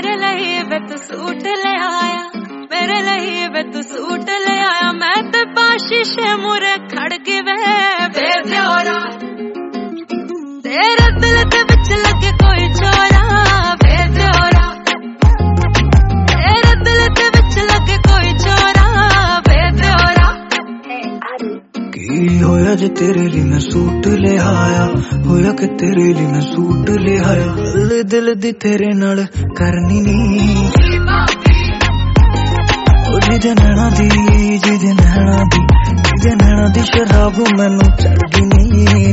मेरे लिए वे तू सूट ले आया, मेरे लिए वे तू सूट ले आया। मैं ते शीशे मुरे खड़ के वे बेब्योरा, तेरे दिल दे विच लगे कोई चोरा बेब्योरा, तेरे दिल दे विच लगे कोई चोरा बेब्योरा। की होया जे तेरे लिए मैं सूट ले आया, होया कि तेरे लिए मैं सूट ले आया। दिल दी तेरे नाल करनी नी, जिदे नैना दी, जिदे नैना दी, जिदे नैना दी शराब मैनू चढ़दी नी।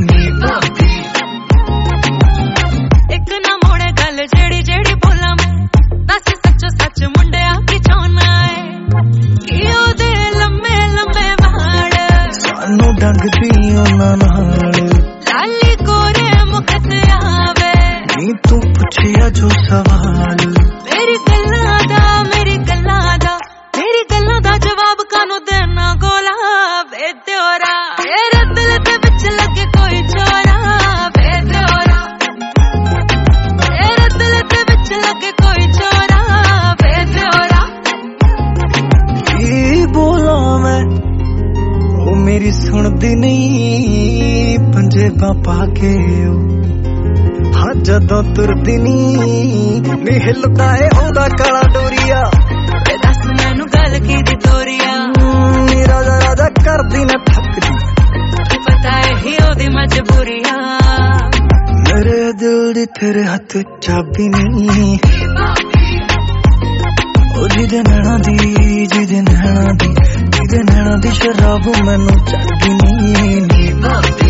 एक ना मोड़े गल जेड़ी जेड़ी बोला मैं, दस सचो सच मुंडिया की चाहना है कि ओदे लम्मे लम्मे वाल सानू डंगदी उन्हां नाल, लाली गोरे मुखत आवे नी तू पुछिया जो सवाल। मेरी गल्लां दा, मेरी गल्लां दा, मेरी गल्लां दा जवाब कानू देना गोला बेब्योरा। तेरे दिल दे विच लगे कोई चोरा बेब्योरा, तेरे दिल दे विच लगे कोई चोरा बेब्योरा। की बोला मैं ओ मेरी सुनदी नहीं, पंजेबां पाके हाँ जदों तुरदी नी हिलदा ए ओदा काला डोरिया। दस मैनू गल की दी तोरिया, राजा राजा करदी ना थकदी, की पता है ही ओदी मजबूरिया। मेरे दिल दी तेरे हथ चाबी नहीं, ओ जिदे नैना दी, जिदे नैना दी, जिदे नैना दी शराब मैनू चढ़दी नी।